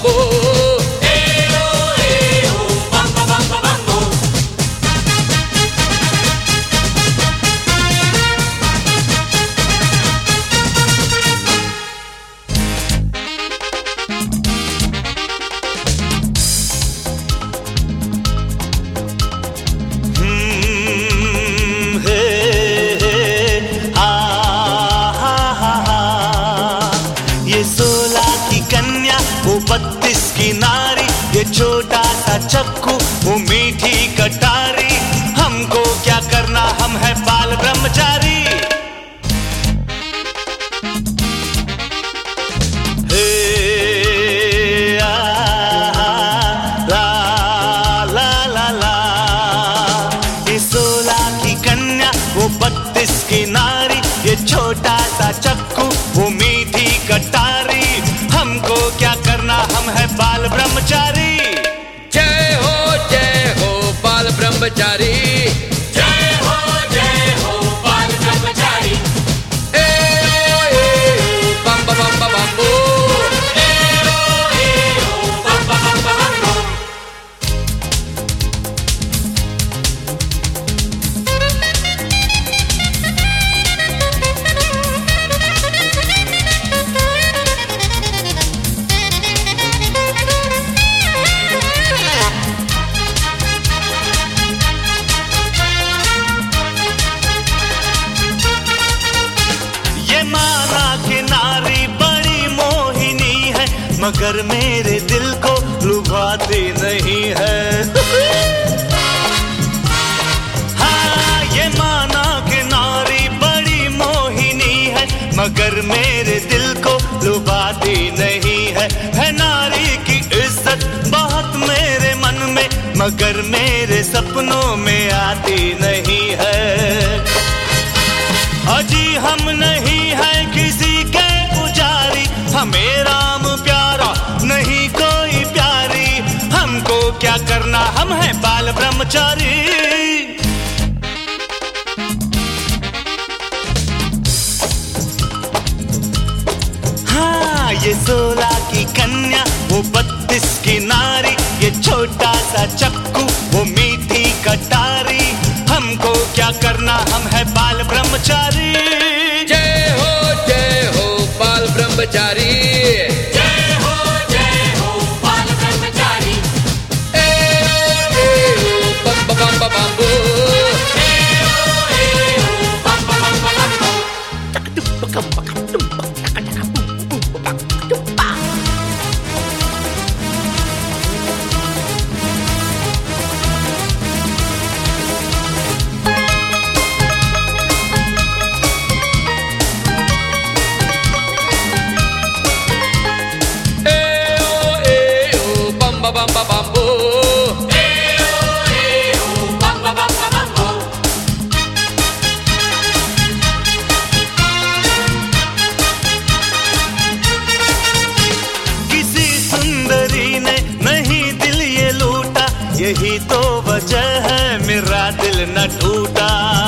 bambo. वो 32 की नारी, ये छोटा सा चक्कू, वो मीठी कटारी, हमको क्या करना, हम है बाल ब्रह्मचारी। ला ला ला, ये 16 की कन्या, वो 32 की नारी, ये छोटा सा चक्कू, वो मीठी कटारी, हमको क्या करना, हम है बाल ब्रह्मचारी। जय हो बाल ब्रह्मचारी। जय हो बाल ब्रह्मचारी। बम बम बम बम्बो। बम बम बम्बो। मगर मेरे दिल को लुभाती नहीं है। हाँ, ये माना कि नारी बड़ी मोहिनी है, मगर मेरे दिल को लुभाती नहीं है नारी की इज्जत बहुत मेरे मन में, मगर मेरे सपनों में आती नहीं है। अजी हम नहीं है किसी के पुजारी, हमें राम प्यारा नहीं कोई प्यारी, हमको क्या करना, हम है बाल ब्रह्मचारी। हाँ, ये 16 की कन्या, वो 32 की नारी, ये छोटा सा चक्कू, वो मीठी कटारी, हमको क्या करना, हम है बाल ब्रह्मचारी। जय हो बाल ब्रह्मचारी। जय हो बाल ब्रह्मचारी। बम बम बम बम्बो। बम बम बम बम्बो। किसी सुंदरी ने नहीं दिल ये लूटा, यही तो वजह है मेरा दिल न टूटा।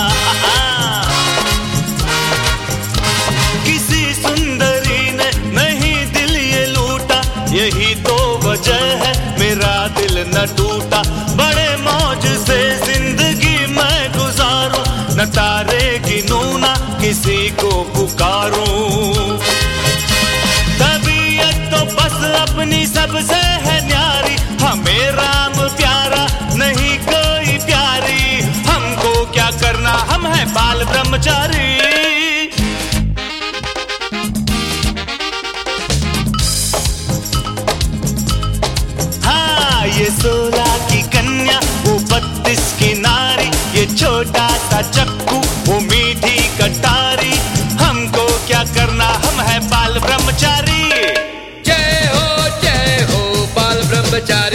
किसी सुंदरी ने नहीं दिल ये लूटा, यही तो वजह है मेरा दिल न टूटा। बड़े मौज से जिंदगी मैं गुजारूं, न तारे गिनूं ना किसी को पुकारूं। तबीयत तो बस अपनी सबसे है न्यारी, हमें राम प्यारा नहीं कोई प्यारी, हमको क्या करना, हम है बाल ब्रह्मचारी। ये 16 की कन्या, वो 32 की नारी, ये छोटा सा चक्कू, वो मीठी कटारी, हमको क्या करना, हम है बाल ब्रह्मचारी। जय हो बाल ब्रह्मचारी।